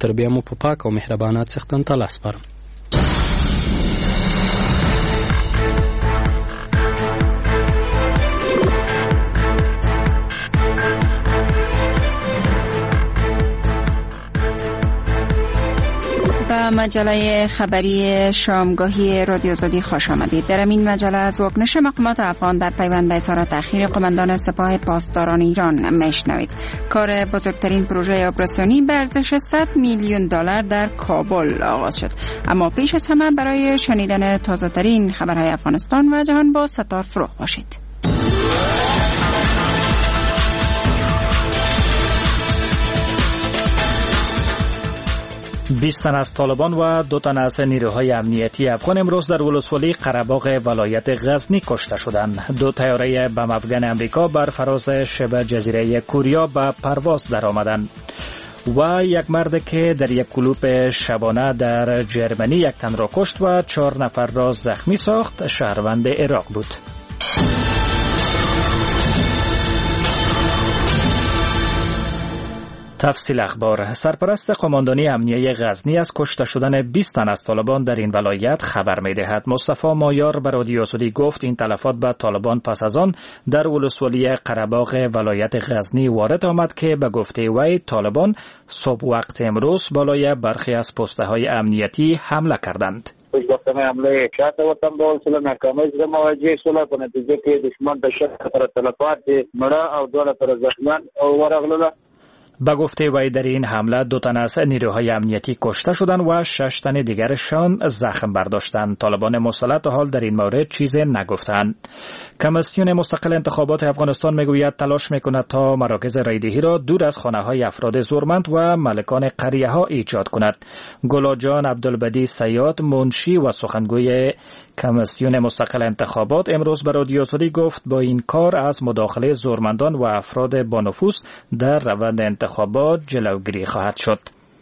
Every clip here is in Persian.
تر بیا مو په پاک او مهربانه څښتن ته لاس سپارم. مجله خبری شامگاهی رادیو آزادی خوش آمدید. در این مجله از واکنش مقامات افغان در پیوند به اظهارات اخیر قماندان سپاه پاسداران ایران میشنوید. کار بزرگترین پروژه آپراسیونی به ارزش $100 میلیون در کابل آغاز شد. اما پیش از همه برای شنیدن تازه‌ترین خبرهای افغانستان و جهان با ستار فروغ باشید. 20 تن از طالبان و 2 تن از نیروهای امنیتی افغان امروز در ولسوالی قره‌باغ ولایت غزنی کشته شدند. 2 طیاره بم افغان امریکا بر فراز شبه جزیره کوریا به پرواز درآمدند. و یک مرد که در یک کلوپ شبانه در جرمنی 1 تن را کشت و 4 نفر را زخمی ساخت شهروند عراق بود. تفصیل اخبار. سرپرست قماندانی امنیه غزنی از کشته شدن 20 تن از طالبان در این ولایت خبر می‌دهد. مصطفی مایار به رادیو آزادی گفت این تلفات به طالبان پس از آن در ولسوالی قره‌باغ ولایت غزنی وارد آمد که به گفته وی طالبان صبح وقت امروز بالای برخی از پست‌های امنیتی حمله کردند. وقتاً حمله شاید وطن به وسیله ناکامی سره مواجه شول په نتیجه کې دشمن د شر تر تلفات مړه او 2 تر زخمیان او ورغله. به گفته وی در این حمله 2 تن از نیروهای امنیتی کشته شدند و 6 تن دیگرشان زخم برداشتند. طالبان مسلط حال در این مورد چیزی نگفتند. کمیسیون مستقل انتخابات افغانستان میگوید تلاش میکند تا مراکز رایدهی را دور از خانه‌های افراد زورمند و مالکان قریه‌ها ایجاد کند. گلاجان عبدالبدی سیاد منشی و سخنگوی کمیسیون مستقل انتخابات امروز به رادیو آزادی گفت با این کار از مداخله زورمندان و افراد با نفوذ در روند انتخابات جلوگیری خواهد شد.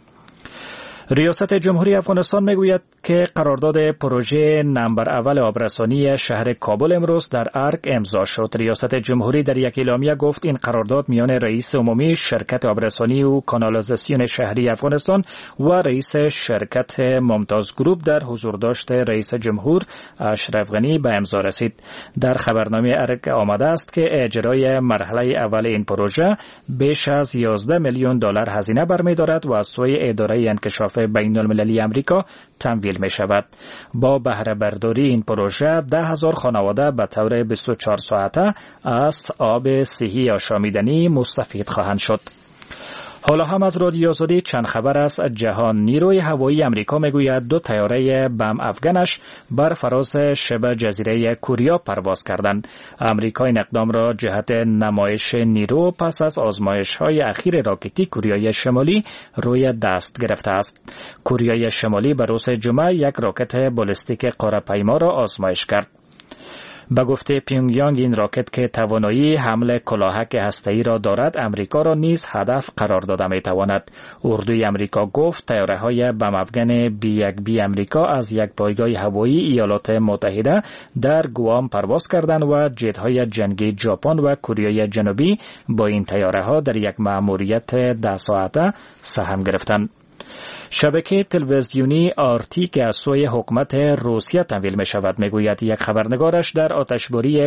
ریاست جمهوری افغانستان میگوید که قرارداد پروژه نمبر اول آبرسانی شهر کابل امروز در ارگ امضا شد. ریاست جمهوری در یک اعلامیه گفت این قرارداد میان رئیس عمومی شرکت آبرسانی و کانالیزاسیون شهری افغانستان و رئیس شرکت ممتاز گروپ در حضور داشت رئیس جمهور اشرف غنی به امضا رسید. در خبرنامه ارگ آمده است که اجرای مرحله اول این پروژه بیش از $11 میلیون هزینه برمی‌دارد و از سوی اداره انکشاف بین المللی امریکا تمویل می شود. با بهره برداری این پروژه 10,000 خانواده به طور 24 ساعته از آب صحی آشامیدنی مستفید خواهند شد. حالا هم از رادیو آزادی چند خبر از جهان. نیروی هوایی امریکا میگوید 2 طیاره بم افغانش بر فراز شبه جزیره کوریا پرواز کردند. امریکا این اقدام را جهت نمایش نیرو پس از آزمایش‌های اخیر راکتی کوریای شمالی روی دست گرفته است. کوریای شمالی به روز جمعه یک راکت بالستیک قاره‌پیما را آزمایش کرد. به گفته پیونگیانگ این راکت که توانایی حمل کلاهک هسته‌ای را دارد امریکا را نیز هدف قرار داده می‌تواند. اردوی امریکا گفت طیاره‌های بم افغان B-1B امریکا از یک پایگاه هوایی ایالات متحده در گوام پرواز کردند و جت‌های جنگی ژاپن و کره جنوبی با این طیاره‌ها در یک مأموریت 10 ساعته سهم گرفتند. شبکه تلویزیونی آرتی که از سوی حکومت روسیه تمویل می شود میگوید یک خبرنگارش در آتشباری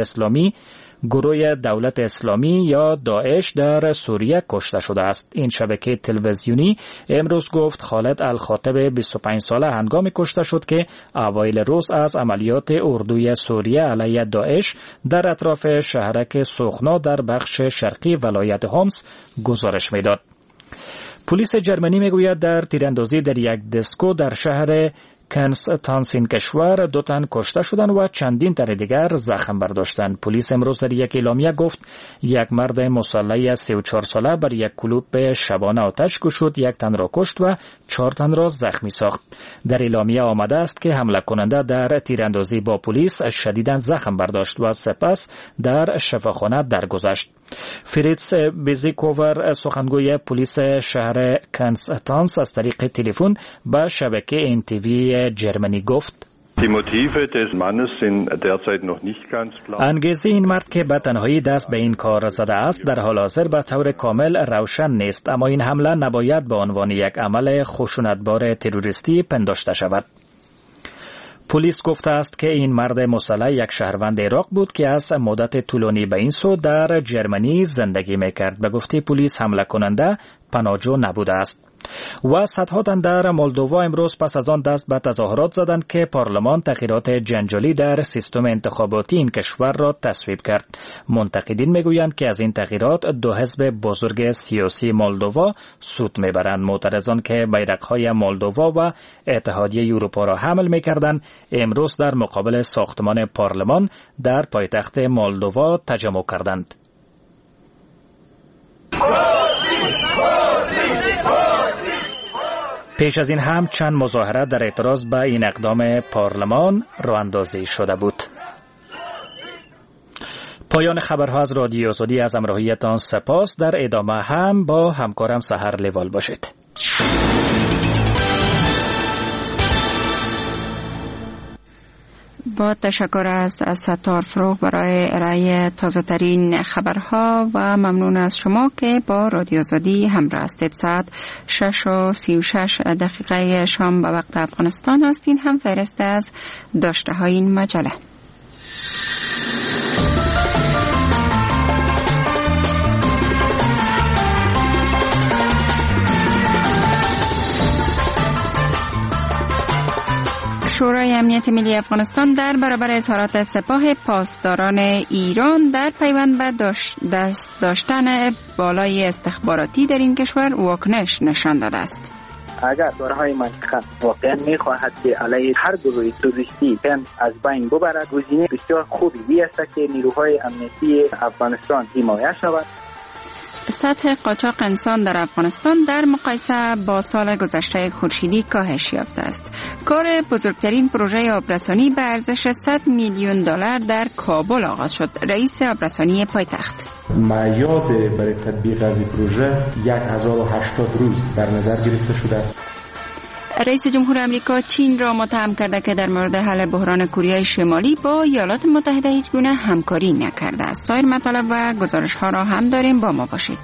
گروه دولت اسلامی یا داعش در سوریه کشته شده است. این شبکه تلویزیونی امروز گفت خالد الخاطب 25 ساله هنگامی کشته شد که اوایل روز از عملیات اردوی سوریه علیه داعش در اطراف شهرک سوخنا در بخش شرقی ولایت هومس گزارش میداد. پلیس جرمنی میگوید در تیراندازی در یک دیسکو در شهر کنستانس کشور 2 تن کشته شدند و چندین تن دیگر زخم برداشتند. پلیس امروز در یک اعلامیه گفت یک مرد مسلح 34 ساله بر یک کلوب شبانه آتش گشود، 1 تن را کشت و 4 تن را زخمی ساخت. در اعلامیه آمده است که حمله کننده در تیراندازی با پلیس شدیداً زخم برداشت و سپس در شفاخانه درگذشت. فریتز بیزیکوور سخنگوی پلیس شهر کنستانس از طریق تلفن به شبکه NTV جرمنی گفت انگیزه این مرد که به تنهایی دست به این کار زده است در حال حاضر به طور کامل روشن نیست، اما این حمله نباید به عنوان یک عمل خشونتبار تروریستی پنداشته شود. پلیس گفته است که این مرد مسلح یک شهروند عراق بود که از مدت طولانی به این سو در جرمنی زندگی میکرد. به گفته پلیس حمله کننده پناهجو نبوده است. و صدها تن در مولدووا امروز پس از آن دست به تظاهرات زدند که پارلمان تغییرات جنجالی در سیستم انتخاباتی این کشور را تصویب کرد. منتقدین میگویند که از این تغییرات دو حزب بزرگ سیاسی مولدووا سود میبرند. معترضان که بیرق‌های مولدووا و اتحادیه اروپا را حمل میکردند امروز در مقابل ساختمان پارلمان در پایتخت مولدووا تجمع کردند. پیش از این هم چند مظاهره در اعتراض به این اقدام پارلمان راه اندازی شده بود. پایان خبرها از رادیو آزادی، از همراهیتان سپاس. در ادامه هم با همکارم سحر لیوال باشید. با تشکر از ستار فروغ برای ارائه تازه ترین خبرها و ممنون از شما که با رادیو آزادی همراه هستید. ساعت 6:36 شام به وقت افغانستان هستین. هم فهرست از داشته های این مجله. شورای امنیت ملی افغانستان در برابر اظهارات سپاه پاسداران ایران در پیوند به دست داشتن بالای استخباراتی در این کشور واکنش نشان داده است. اگر دورهای منطقه واقعا میخواهد که علیه هر گروه توریستی از بین ببرد، گزینه بسیار خوبی است که نیروهای امنیتی افغانستان حمایت شود. سطح قاچاق انسان در افغانستان در مقایسه با سال گذشته خورشیدی کاهش یافته است. کار بزرگترین پروژه آبرسانی به ارزش 100 میلیون دلار در کابل آغاز شد. رئیس آبرسانی پایتخت معیاد برای تطبیق از این پروژه 1080 روز در نظر گرفته شده. رئیس جمهور آمریکا چین را متهم کرده که در مورد حل بحران کره شمالی با ایالات متحده هیچ گونه همکاری نکرده است. سایر مطالب و گزارش‌ها را هم داریم، با ما باشید.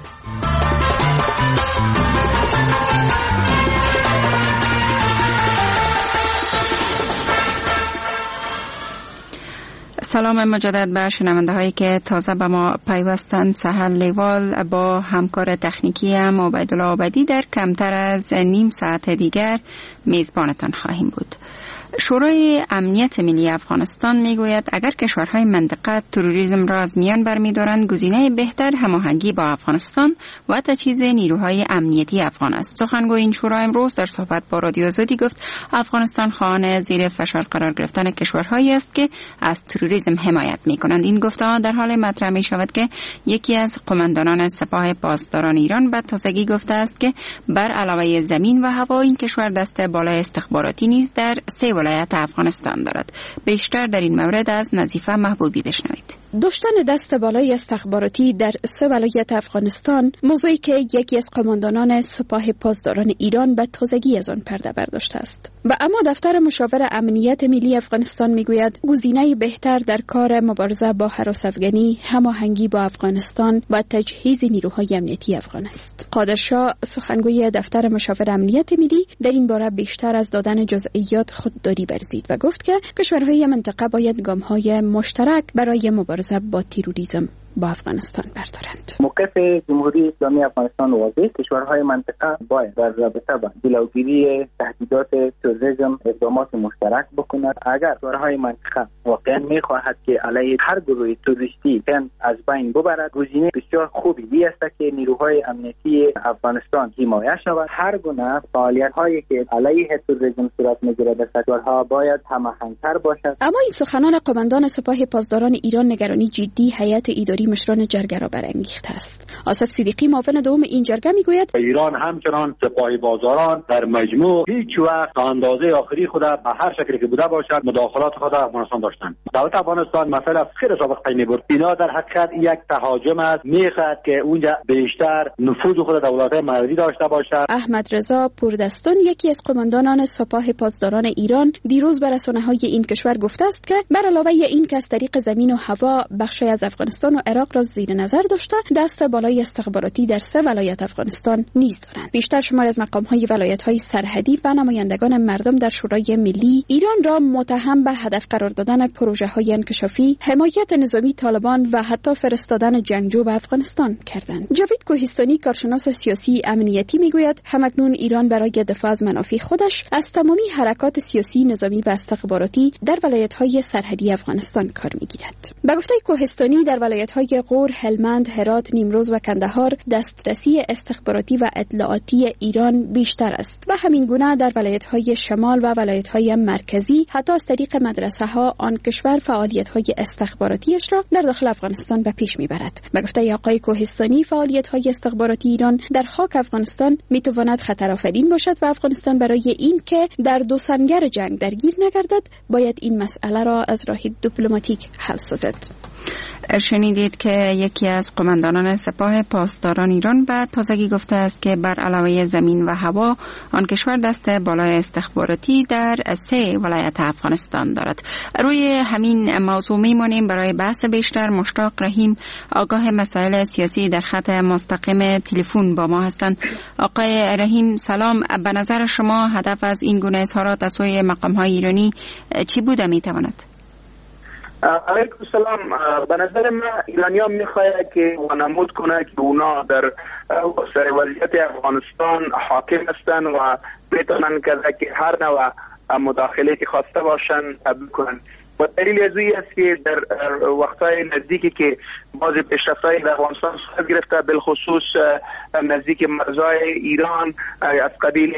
سلام مجدد به شنونده هایی که تازه به ما پیوستند. سحر لیوال با همکار تکنیکی هم عبیدالله عابدی در کمتر از نیم ساعت دیگر میزبانتان خواهیم بود. شورای امنیت ملی افغانستان میگوید اگر کشورهای منطقه تروریسم را از میان برمی‌دارند، گزینه بهتر هماهنگی با افغانستان و تجهیز نیروهای امنیتی افغان است. سخنگوی این شورا امروز در صحبت با رادیو آزادی گفت افغانستان خواهان زیر فشار قرار گرفتن کشورهایی است که از تروریسم حمایت می‌کنند. این گفته‌ها در حال مطرح می‌شود که یکی از قماندانان سپاه پاسداران ایران به تازگی گفته است که بر علاوه زمین و هوا این کشور دست بالای استخباراتی نیز در 3 ولایت افغانستان دارد. بیشتر در این مورد از نظیفه محبوبی بشنوید. داشتن دست بالای استخباراتی در 3 ولایت افغانستان موضوعی که یکی از قماندانان سپاه پاسداران ایران به تازگی از آن پرده برداشته است. و اما دفتر مشاور امنیت ملی افغانستان میگوید گزینه بهتر در کار مبارزه با هراس افغانی هماهنگی با افغانستان و تجهیز نیروهای امنیتی افغان است. قادرشاه سخنگوی دفتر مشاور امنیت ملی در این باره بیشتر از دادن جزئیات خودداری ورزید و گفت که کشورهای منطقه باید گام‌های مشترک برای مبارزه با تروریسم با افغانستان بردارند. موقف جمهوری اسلامی افغانستان واضح، کشورهای منطقه باید در رابطه با جلوگیری تهدیدات تروریسم اقدامات مشترک بکنند. اگر کشورهای منطقه واقعا میخواهد که علیه هر گروه تروریستی از بین ببرد، گزینه بسیار خوبی است که نیروهای امنیتی افغانستان حمایت شود. هر گونه فعالیت‌هایی که علیه تروریسم صورت میگیرد در کشورها باید هماهنگ‌تر باشد. اما این سخنان قماندان سپاه پاسداران ایران نگرانی جدی هیئت اداری همکاری مشران جرگه را برانگیخته است. آصف صدیقی معاون دوم این جرگه میگوید ایران همچنان سپاه بازاران در مجموع هیچ وقت اندازه آخری خود به هر شکلی که بوده باشد مداخلات خود در افغانستان داشتند. دولت افغانستان مثلا خیلی سابق پی میبرد. اینا در حقیقت یک تهاجم است، میخواد که اونجا بیشتر نفوذ خود دولت مرزی داشته باشد. احمد رضا پوردستان یکی از قماندانان سپاه پاسداران ایران دیروز به رسانه‌های این کشور گفته است که بر علاوه این که از طریق زمین و هوا بخشی از افغانستان و عراق را زیر نظر داشته، دست بالای استخباراتی در 3 ولایت افغانستان نیز دارند. بیشتر شمار از مقام‌های ولایت‌های سرحدی و نمایندگان مردم در شورای ملی ایران را متهم به هدف قرار دادن پروژه‌های انکشافی، حمایت نظامی طالبان و حتی فرستادن جنگجو به افغانستان کردند. جاوید کوهستانی کارشناس سیاسی امنیتی میگوید همکنون ایران برای دفاع از منافع خودش از تمامی حرکات سیاسی، نظامی و استخباراتی در ولایت‌های سرحدی افغانستان کار می‌گیرد. به گفته کوهستانی در ولایت‌های غور، هلمند، هرات، نیمروز و کندهار دسترسی استخباراتی و اطلاعاتی ایران بیشتر است و همین گونه در ولایت‌های شمال و ولایت‌های مرکزی حتی از طریق مدرسه‌ها آن کشور فعالیت‌های استخباراتیش را در داخل افغانستان به پیش می‌برد. به گفته آقای کوهستانی فعالیت‌های استخباراتی ایران در خاک افغانستان می‌تواند خطرآفرین باشد و افغانستان برای این که در دو سنگر جنگ درگیر نگردد باید این مسئله را از راه دیپلماتیک حل سازد. شنیدید که یکی از قماندانان سپاه پاسداران ایران به تازگی گفته است که بر علاوه زمین و هوا آن کشور دست بالای استخباراتی در 3 ولایت افغانستان دارد. روی همین موضوع میمانیم. برای بحث بیشتر مشتاق رحیم آگاه مسائل سیاسی در خط مستقیم تلفن با ما هستند. آقای رحیم سلام، به نظر شما هدف از این گونه اظهارات از سوی مقام‌های ایرانی چی بوده میتواند؟ علیکم السلام. به نظر من ایرانی‌ها می‌خواهند که وانمود کنه که اونا در سر وضعیت افغانستان حاکم هستند و بتونن که هر نوع مداخله که خواسته باشن بکنن. و دلیل از این است که در وقتهای نزدیکی که بعضی پیشرفت‌های در افغانستان صورت گرفته، بالخصوص نزدیک مرزهای ایران از قبیل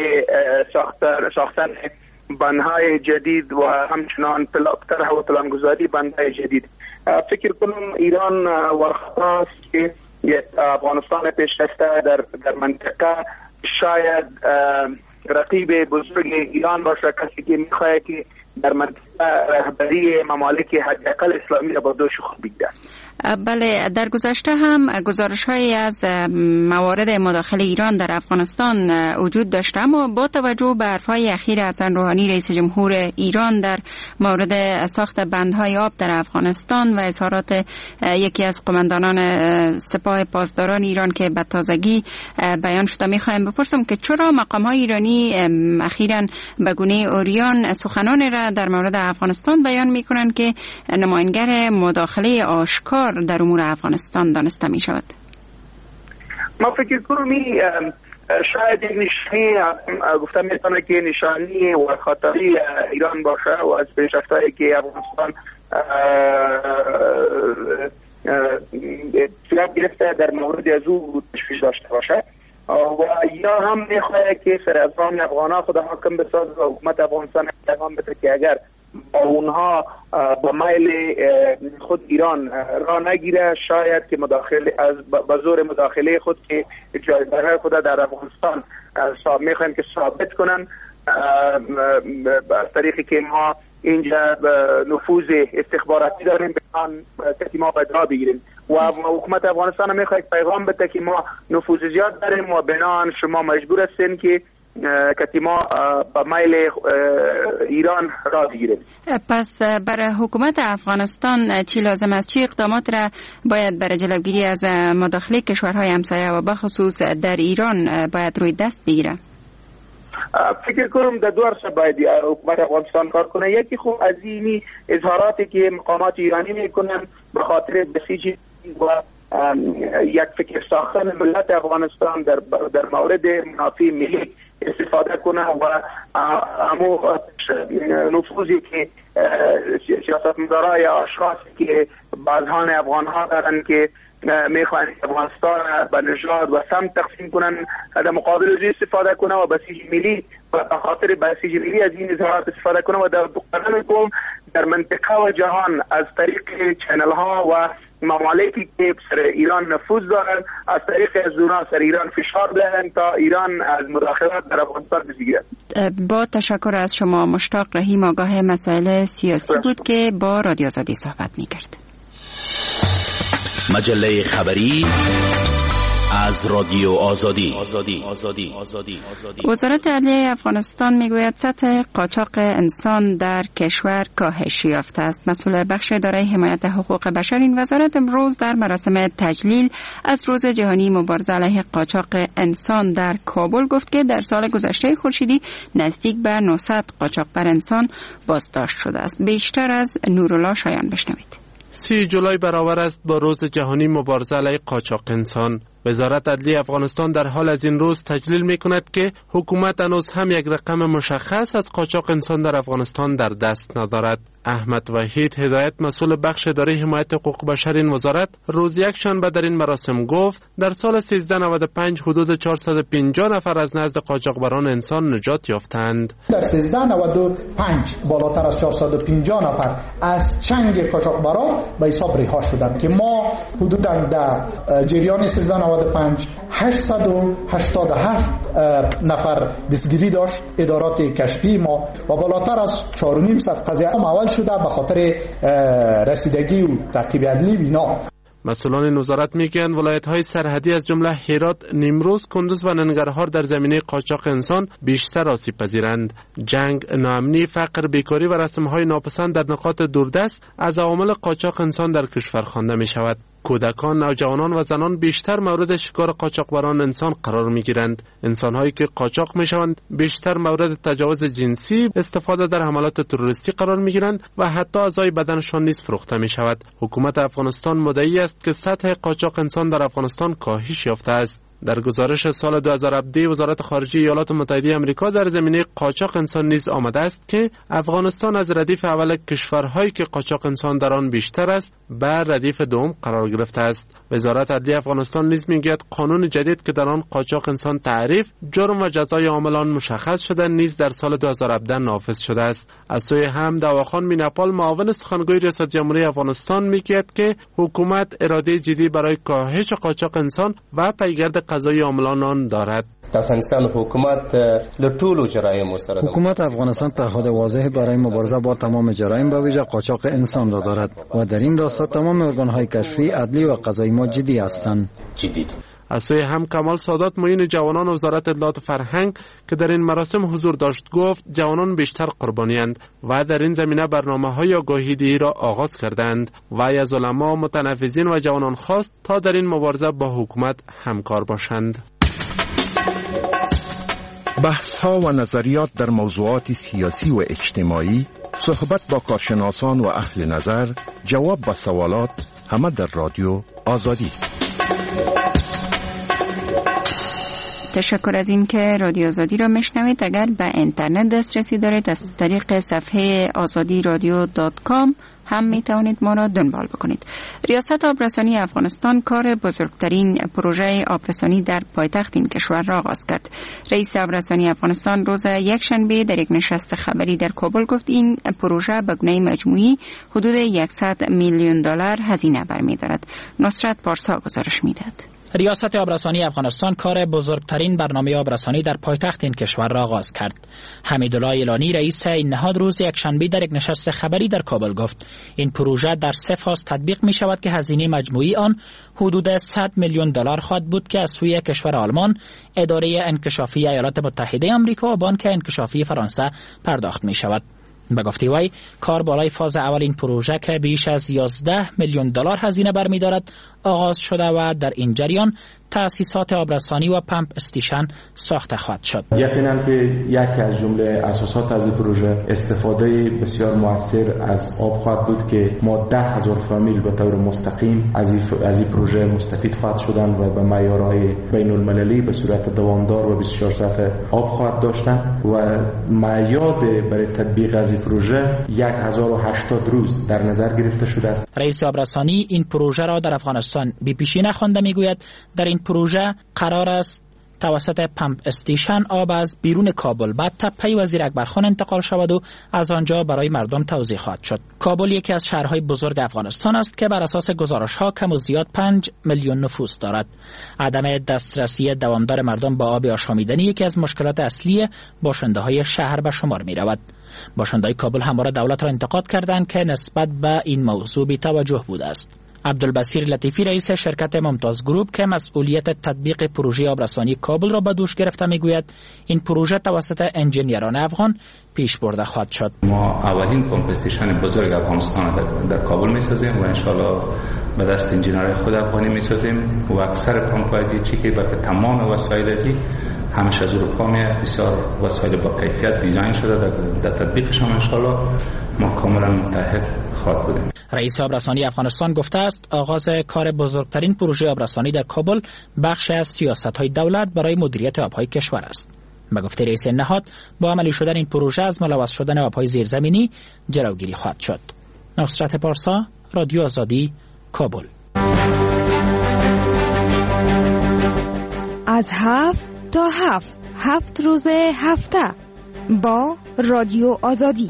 ساختن بندهای جدید و همچنان طرح و پلانگذاری بندهای جدید، فکر کنم ایران ورخواست که افغانستان پیشرفته در منطقه شاید رقیب بزرگ ایران باشه، کسی که میخواه که در منطقه رهبری ممالک حداقل اسلامی را با دوش خود بگیرد. بله، در گذشته هم گزارش‌هایی از موارد مداخله ایران در افغانستان وجود داشته، اما با توجه به حرف‌های اخیر حسن روحانی رئیس جمهور ایران در مورد ساخت بندهای آب در افغانستان و اظهارات یکی از قماندانان سپاه پاسداران ایران که به تازگی بیان شده، می‌خوایم بپرسم که چرا مقام‌های ایرانی اخیراً به گونه عریان سخنان را در مورد افغانستان بیان می‌کنند که نماینگر مداخله آشکار در امور افغانستان دانسته می شود؟ ما فکر کنم شاید یک نشانی گفتم میتونه که نشانی و خاطری ایران باشه و از پیشرفت‌هایی که افغانستان صورت گرفته در مورد از او تشویش داشته باشه و یا هم میخواه که سرازمان افغان‌ها خود حاکم بسازد و حکومت افغانستان اقدام بده که اگر اونها با میل خود ایران را نگیره، شاید که مداخله از بزور مداخله خود که جایگاه خود در افغانستان میخوایم که ثابت کنن از طریقی که ما اینجا نفوذ استخباراتی داریم بخوان که ما بدرا بگیریم و حکومت افغانستان هم میخواید پیغام بده که ما نفوذ زیاد داریم و بنان شما مجبور هستین که ما با میل ایران را بگیریم. پس برای حکومت افغانستان چی لازم است؟ چی اقدامات را باید برای جلوگیری از مداخله کشورهای همسایه و بخصوص در ایران باید روی دست بگیره؟ فکر کنم در دو عرصه باید حکومت افغانستان کار کنه. یکی خوب از اینی اظهاراتی که مقامات ایرانی میکنن به خاطر بسیجی و یک فکر ساختن ملت افغانستان در مورد منافع ملی استفاده کنه و همو نفوذی که سیاستمدارای یا اشخاصی که بعضان افغانها دارن که میخوان افغانستان به نژاد و سمت تقسیم کنن، در مقابل از استفاده کنه و بسیج ملی و به خاطر بسیج ملی از این اظهارات استفاده کنه و در قدم در منطقه و جهان از طریق چنل ها و ممالکی که سر ایران نفوذ دارند از طریق از اونا سر ایران فشار دهند تا ایران از مداخلت در افغانستان بگیرد. با تشکر از شما. مشتاق رحیم آگاه مسائل سیاسی بود که با رادیو آزادی صحبت می‌کرد. مجله خبری از رادیو آزادی. وزارت عدلیه افغانستان میگوید سطح قاچاق انسان در کشور کاهش یافته است. مسئول بخش اداره حمایت حقوق بشر این وزارت امروز در مراسم تجلیل از روز جهانی مبارزه علیه قاچاق انسان در کابل گفت که در سال گذشته خورشیدی نزدیک به 900 قاچاق بر انسان بازداشت شده است. بیشتر از نورالله شایان بشنوید. 30 جولای برابر است با روز جهانی مبارزه علیه قاچاق انسان. وزارت عدلیه افغانستان در حال از این روز تجلیل می کند که حکومت هنوز هم یک رقم مشخص از قاچاق انسان در افغانستان در دست ندارد. احمد وحید هدایت مسئول بخش اداره حمایت حقوق بشر این وزارت روز یکشنبه در این مراسم گفت در سال 1395 حدود 450 نفر از نزد قاچاقبران انسان نجات یافتند. در 1395 بالاتر از 450 نفر از چنگ قاچاقبران به حساب رها شدند که ما حدوداً در جریان 1395 887 نفر دستگیری داشت ادارات کشفی ما و بالاتر از 4.5 قضیه اول شده به خاطر رسیدگی و تعقیب عدلی بینا. مسئولان وزارت میگویند ولایت‌های سرحدی از جمله هرات، نیمروز، کندوز و ننگرهار در زمینه قاچاق انسان بیشتر آسیب پذیرند. جنگ، ناامنی، فقر، بیکاری و رسم‌های ناپسند در نقاط دوردست از عوامل قاچاق انسان در کشور خوانده می‌شود. کودکان، نوجوانان و زنان بیشتر مورد شکار قاچاقبران انسان قرار می‌گیرند. انسان‌هایی که قاچاق می‌شوند بیشتر مورد تجاوز جنسی، استفاده در حملات تروریستی قرار می‌گیرند و حتی اعضای بدنشان نیز فروخته می‌شود. حکومت افغانستان مدعی است که سطح قاچاق انسان در افغانستان کاهش یافته است. در گزارش سال 2017 وزارت خارجه ایالات متحده آمریکا در زمینه قاچاق انسان نیز آمده است که افغانستان از ردیف اول کشورهایی که قاچاق انسان در آن بیشتر است به ردیف دوم قرار گرفته است. وزارت عدلیه افغانستان نیز میگوید قانون جدید که در آن قاچاق انسان تعریف، جرم و جزای عاملان مشخص شده نیز در سال 2017 نافذ شده است. از سوی هم دواخان میناپال معاون سخنگوی ریاست جمهوری افغانستان میگوید که حکومت اراده جدی برای کاهش قاچاق انسان و پیگرد قضایی عاملان آن دارد. حکومت افغانستان تعهد واضح برای مبارزه با تمام جرایم به ویژه قاچاق انسان را دارد و در این راستا تمام ارگان‌های کشفی، عدلی و قضایی ما جدی هستند. از سوی هم کمال سادات معین جوانان وزارت اطلاعات و فرهنگ که در این مراسم حضور داشت گفت جوانان بیشتر قربانی‌اند و در این زمینه برنامه‌های آگاهی‌دهی را آغاز کردند و از علما، متنفذین و جوانان خواست تا در این مبارزه با حکومت همکار باشند. بحث‌ها و نظریات در موضوعات سیاسی و اجتماعی، صحبت با کارشناسان و اهل نظر، جواب به سوالات، همه در رادیو آزادی. تشکر از این که رادیو آزادی را میشنوید. اگر به اینترنت دسترسی دارید از طریق صفحه azadiradyo.com هم می توانید ما را دنبال بکنید. ریاست آبرسانی افغانستان کار بزرگترین پروژه آبرسانی در پایتخت این کشور را آغاز کرد. رئیس آبرسانی افغانستان روز یکشنبه در یک نشست خبری در کابل گفت این پروژه به گونه مجموعی حدود 100 میلیون دلار هزینه برمی‌دارد. نصرت پارسا گزارش می‌دهد. ریاست آبرسانی افغانستان کار بزرگترین برنامه آبرسانی در پایتخت این کشور را آغاز کرد. حمیدالله ایلانی رئیس این نهاد روز یکشنبه در یک نشست خبری در کابل گفت این پروژه در 3 فاز تطبیق می شود که هزینه مجموعی آن حدود 100 میلیون دلار خواهد بود که از سوی کشور آلمان، اداره انکشافی ایالات متحده آمریکا و بانک انکشافی فرانسه پرداخت می شود. به گفته وی کار بالای فاز اول این پروژه که بیش از 11 میلیون دلار هزینه برمی‌دارد آغاز شده و در این جریان تأسیسات آبرسانی و پمپ استیشن ساخته خواهد شد. یقینا که یکی از جمله اساسات از این پروژه استفاده بسیار مؤثر از آب خواهد بود که ما 10,000 فامیل به طور مستقیم از این پروژه مستفید خواهد شدن و به معیارهای بین المللی به صورت دوامدار و 24 ساعته آب خواهد داشتن و معیار برای تطبیق از این پروژه 1080 روز در نظر گرفته شده است. رئیس آبرسانی این پروژه را در افغانستان بی پیشینه خوانده میگوید در این پروژه قرار است توسط پمپ استیشن آب از بیرون کابل به تپه وزیر اکبرخان انتقال شود و از آنجا برای مردم توزیع خواهد شد. کابل یکی از شهرهای بزرگ افغانستان است که بر اساس گزارش‌ها کم و زیاد 5 میلیون نفوس دارد. عدم دسترسی دوامدار مردم با آب آشامیدنی یکی از مشکلات اصلی باشنده‌های شهر به شمار می‌رود. باشنده‌های کابل همواره دولت را انتقاد کردند که نسبت به این موضوع بی‌توجه بوده است. عبدالبصیر لطیفی رئیس شرکت ممتاز گروپ که مسئولیت تطبیق پروژه آبرسانی کابل را به دوش گرفته میگوید این پروژه توسط انجینیران افغان پیش برده خواهد شد. ما اولین پمپ استیشن بزرگ افغانستان در کابل میسازیم و انشالله به دست انجینیرای خود افغانی میسازیم و اکثر پمپ‌های چی که با تمام وسایل همش از اروپا میاد، بسیار وسایل با کیفیت دیزاین شده در تطبیقش هم انشالله ما کاملا متحد خواهد بودیم. رئیس آبرسانی افغانستان گفته است آغاز کار بزرگترین پروژه آبرسانی در کابل بخش از سیاست‌های دولت برای مدیریت آب‌های کشور است. به گفته رئیس نهاد با عملی شدن این پروژه از ملوث شدن آب‌های زیرزمینی جلوگیری خواهد شد. نصرت پارسا، رادیو آزادی، کابل. از 7 تا 7 روز هفته با رادیو آزادی.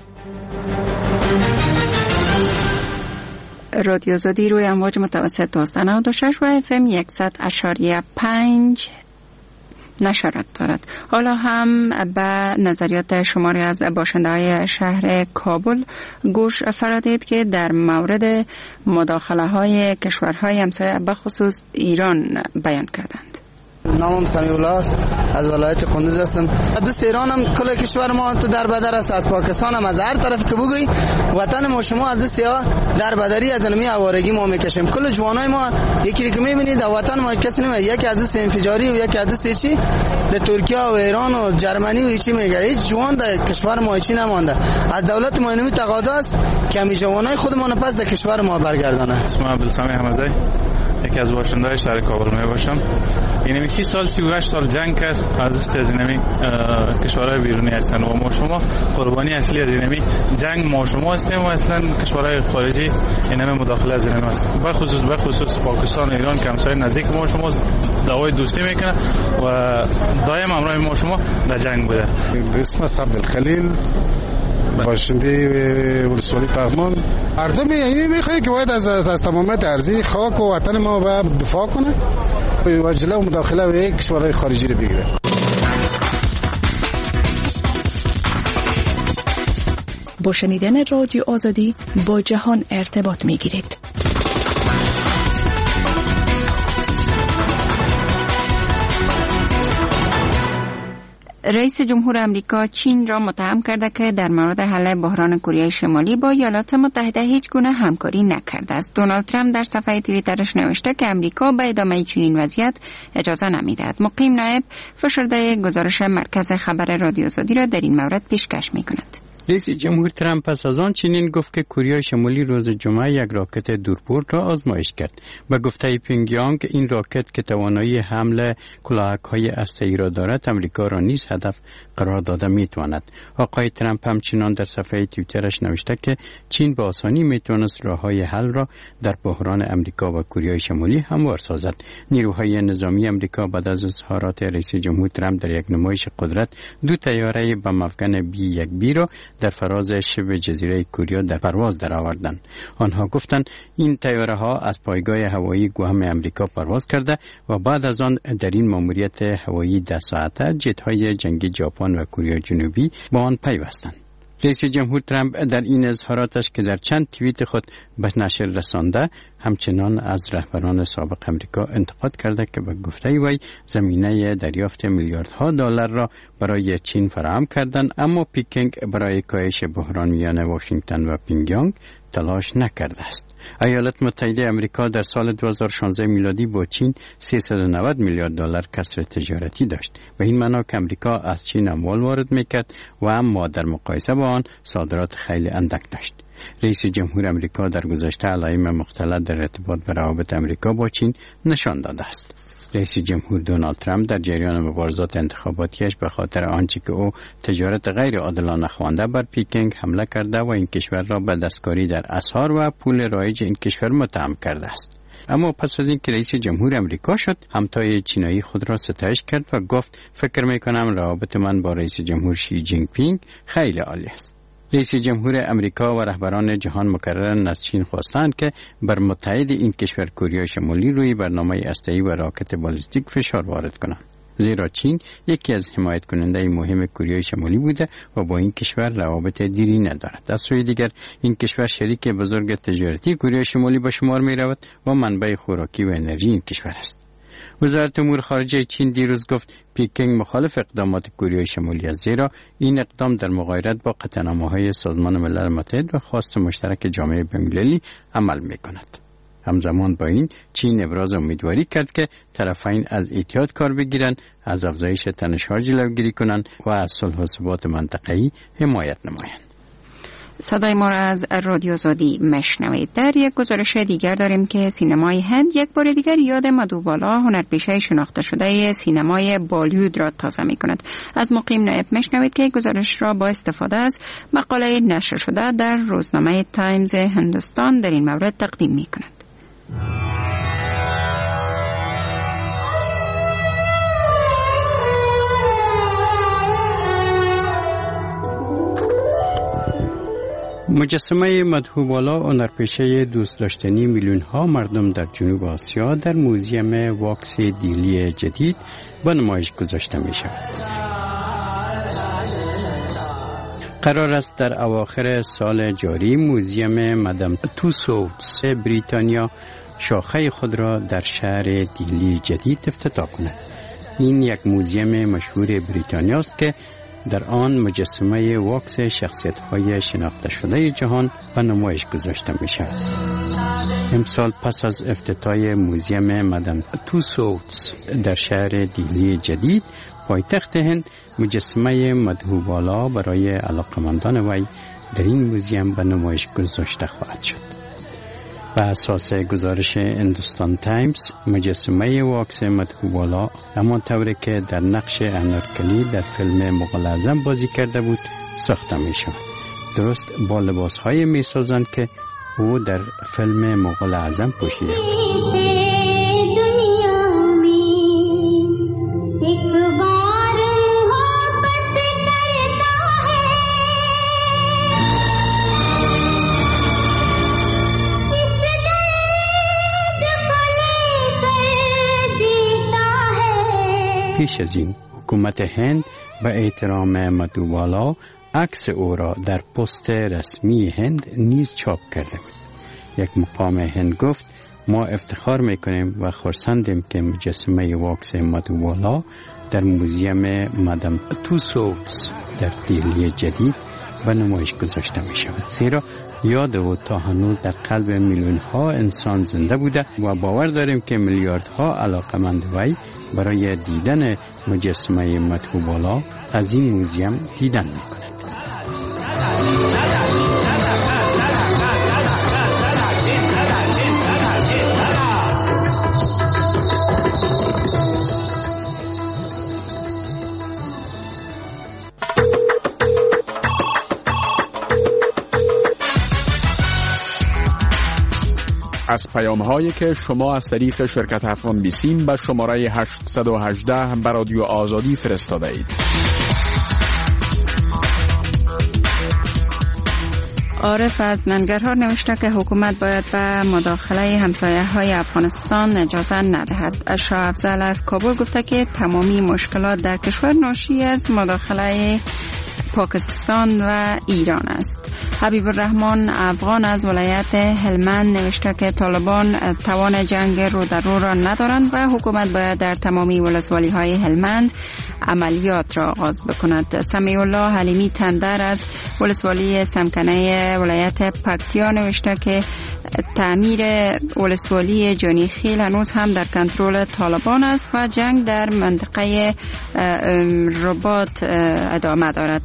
رادیو آزادی روی امواج متوسط 96 و FM 100.5 نشرات دارد. حالا هم به نظریات شماری از باشنده‌های شهر کابل گوش فرادید که در مورد مداخله های کشورهای همسایه به خصوص ایران بیان کردند. نامم سمیع الله است، از ولایت قندوز هستم. دوست ایران هم کل کشور ما تو در بدر است، از پاکستان هم از هر طرف که بگوی وطن ما شما از سیا در بدری از انمی آوارگی ما میکشیم. کل جوانای ما یکی که میبینید در وطن ما کسی نمیاد، یکی از دست انفجاری و یکی از دست چی در ترکیه و ایران و جرمنی و چی میگه، هیچ جوان در کشور ما چی نمانده. از دولت ما انمی تقاضا است که همین جوانای خودمون پس در کشور ما برگردانه. اسمم عبدالسمی حمزه، یکی از باشنده‌های شهر کابل می باشم. این 30 سال 38 سال جنگ است از اینمی کشورهای بیرونی هستن و ما شما قربانی اصلی از اینمی جنگ ما شما هستیم و اصلا کشورهای خارجی اینمی مداخله از اینمی است. به خصوص پاکستان و ایران که همسایه نزدیک ما شما دعوای دوستی میکنه و دائم همراه ما شما در جنگ بوده. اسم عبدالخلیل، باشنده ولسوالی پغمان. مردم یعنی میخواد که باید از تمامیت ارضی خاک و وطن ما و دفاع کنه و جلو مداخله به کشورهای خارجی رو بگیره. با شنیدن رادیو آزادی با جهان ارتباط میگیرید. رئیس جمهور امریکا چین را متهم کرده که در مورد حل بحران کره شمالی با ایالات متحده هیچ گونه همکاری نکرده است. دونالد ترامپ در صفحه توییترش نوشته که امریکا به ادامه چنین وضعیت اجازه نمیدهد. مقیم نایب فشرده گزارش مرکز خبر رادیو آزادی را در این مورد پیشکش میکند. رئیس جمهور ترامپ پس از آن چنین گفت که کره شمالی روز جمعه یک راکت دوربرد را آزمایش کرد. به گفته پیونگیانگ این راکت که توانایی حمل کلاهک‌های هسته‌ای را دارد امریکا را نیز هدف قرار داده میتواند. آقای ترامپ همچنان در صفحه توییترش نوشته که چین به آسانی میتواند راه‌های حل را در بحران امریکا و کره شمالی هموار سازد. نیروهای نظامی امریکا بعد از اظهارات رئیس جمهور ترامپ در یک نمایش قدرت 2 طیاره بم افغان B-1B را در فراز شبه جزیره کوریا در پرواز درآوردند. آنها گفتند این طیاره ها از پایگاه هوایی گوهم امریکا پرواز کرده و بعد از آن در این ماموریت هوایی 10 ساعته جت های جنگی ژاپن و کره جنوبی با آن پیوستند. رئیس جمهور ترامپ در این اظهاراتش که در چند توییت خود به نشر رسانده همچنان از رهبران سابق امریکا انتقاد کرده که به گفته وی زمینه دریافت میلیاردها دلار را برای چین فراهم کردند، اما پکینگ برای کاهش بحران میان واشنگتن و پیونگیانگ تلاش نکرده است. ایالات متحده آمریکا در سال 2016 میلادی با چین 390 میلیارد دلار کسر تجارتی داشت و این معنی که امریکا از چین اموال وارد میکرد و اما در مقایسه با آن صادرات خیلی اندک داشت. رئیس جمهور امریکا در گذشته علائم مختلف در ارتباط به روابط امریکا با چین نشان داده است. رئیس جمهور دونالد ترامپ در جریان مبارزات انتخاباتیش به خاطر آنچه که او تجارت غیر عادلانه خوانده بر پکینگ حمله کرده و این کشور را به دستکاری در اسعار و پول رایج این کشور متهم کرده است. اما پس از اینکه رئیس جمهور امریکا شد، همتای چینایی خود را ستایش کرد و گفت فکر میکنم روابط من با رئیس جمهور شی جین پینگ خیلی عالی است. رئیس جمهور امریکا و رهبران جهان مکررن از چین خواستند که بر متحد این کشور کره شمالی روی برنامه هسته‌ای و راکت بالستیک فشار وارد کنند. زیرا چین یکی از حمایت کننده مهم کره شمالی بوده و با این کشور روابط دیرینه دارد. از سوی دیگر این کشور شریک بزرگ تجارتی کره شمالی به شمار می رود و منبع خوراکی و انرژی این کشور است. وزارت امور خارجه چین دیروز گفت پکینگ مخالف اقدامات کره شمالی است، زیرا این اقدام در مغایرت با قطعنامه‌های سازمان ملل متحد و خواست مشترک جامعه بین‌المللی عمل می‌کند. همزمان با این چین ابراز امیدواری کرد که طرفین از اتحاد کار بگیرند، از افزایش تنش‌ها جلوگیری کنند و از صلح و ثبات منطقه‌ای حمایت نمایند. صدای ما را از رادیو آزادی مشنوید. در یک گزارش دیگر داریم که سینمای هند یک بار دیگر یاد مدوبالا، هنرپیشه شناخته شده سینمای بالیوود را تازه می کند. از مقیم نایب مشنوید که گزارش را با استفاده از مقاله نشر شده در روزنامه تایمز هندوستان در این مورد تقدیم می کند. مجسمه مدهوبالا، هنرپیشه دوست داشتنی میلیون ها مردم در جنوب آسیا، در موزیم واکس دیلی جدید به نمایش گذاشته می شود. قرار است در اواخر سال جاری موزیم مدام توسوتس بریتانیا شاخه خود را در شهر دیلی جدید افتتاح کند. این یک موزیم مشهور بریتانیا است که در آن مجسمه واکس شخصیت‌های شناخته شده جهان به نمایش گذاشته می‌شود. امسال پس از افتتاح موزیم مدام توسوتس در شهر دیلی جدید پایتخت هند، مجسمه مدهوبالا برای علاقمندان وی در این موزیم به نمایش گذاشته خواهد شد. بر اساس گزارش هندوستان تایمز، مجسمه واکس مدهوبالا همان طوری که در نقش انارکلی در فیلم مغول اعظم بازی کرده بود ساخته می شود. درست با لباس های می سازند که او در فیلم مغول اعظم پوشیده بود. پیش از این حکومت هند به احترام مدهوبالا عکس او را در پست رسمی هند نیز چاپ کرده بود. یک مقام هند گفت ما افتخار میکنیم و خرسندیم که مجسمه واکس مدهوبالا در موزیم مدام توسوتس در دیلی جدید به نمایش گذاشته می شود، زیرا یاد او تا هنوز در قلب میلیون ها انسان زنده بوده و باور داریم که میلیاردها علاقمند وی برای دیدن مجسمه مدهوبالا از این موزیم دیدن می کند. از پیام‌هایی که شما از طریق شرکت افغان بیسیم به شماره 818 به رادیو آزادی فرستاده اید. عارف از ننگرهار نوشته که حکومت باید به مداخله همسایه‌های افغانستان اجازه ندهد. شاه افضل از کابل گفته که تمامی مشکلات در کشور ناشی از مداخله پاکستان و ایران است. حبیب الرحمن افغان از ولایت هلمند نوشته که طالبان توان جنگ رو در رو را ندارند و حکومت باید در تمامی ولسوالی‌های هلمند عملیات را آغاز بکند. سمیع الله حلیمی تندر از ولسوالی سمکنه ولایت پکتیا نوشته که تعمیر ولسوالی جانی خیل هنوز هم در کنترل طالبان است و جنگ در منطقه رباط ادامه دارد.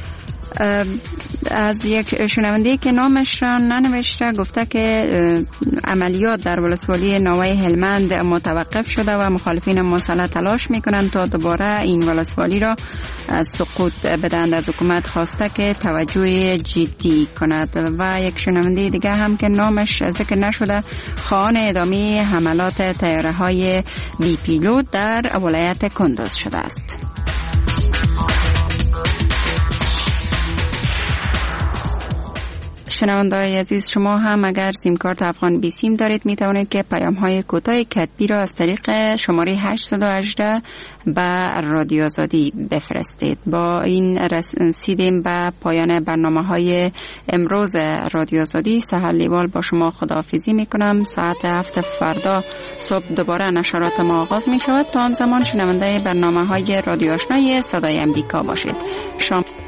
از یک شنونده که نامش را ننوشته گفته که عملیات در ولسوالی نوای هلمند متوقف شده و مخالفین مسلح تلاش میکنند تا دوباره این ولسوالی را سقوط بدهند از حکومت خواسته که توجه جدی کند. و یک شنونده دیگه هم که نامش ذکر نشده خواهان ادامه حملات طیاره های بی پیلوت در ولایت کندوز شده است. شنونده‌های عزیز، شما هم اگر سیم کارت افغان بی سیم دارید می توانید که پیام های کوتاه کتبی را از طریق شماره 818 به رادیو آزادی بفرستید. با این رسیدیم به پایان برنامه های امروز رادیو آزادی. سحر لیوال با شما خداحافظی می کنم. ساعت 7 فردا صبح دوباره نشرات ما آغاز می شود. تا آن زمان شنونده برنامه های رادیو آشنای صدای امریکا باشید. شام